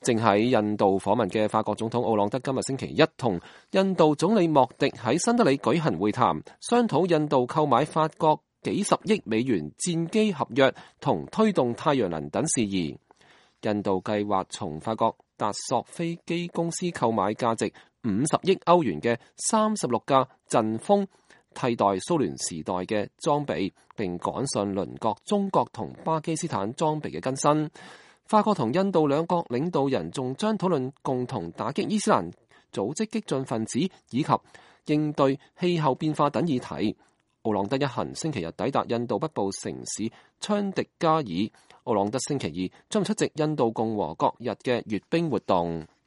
正喺印度訪問嘅法國總統奧朗德今日星期一同印度總理莫迪喺新德里舉行會談，商討印度購買法國幾十億美元戰機合約同推動太陽能等事宜。印度計劃從法國達索飛機公司購買價值50億歐元嘅36架陣風，替代蘇聯時代嘅裝備，並趕上鄰國中國同巴基斯坦裝備嘅更新。法國同印度兩國領導人仲將討論共同打擊伊斯蘭組織激進分子以及應對氣候變化等議題。奧朗德一行星期日抵達印度北部城市昌迪加爾。奧朗德星期二將出席印度共和國日嘅閱兵活動。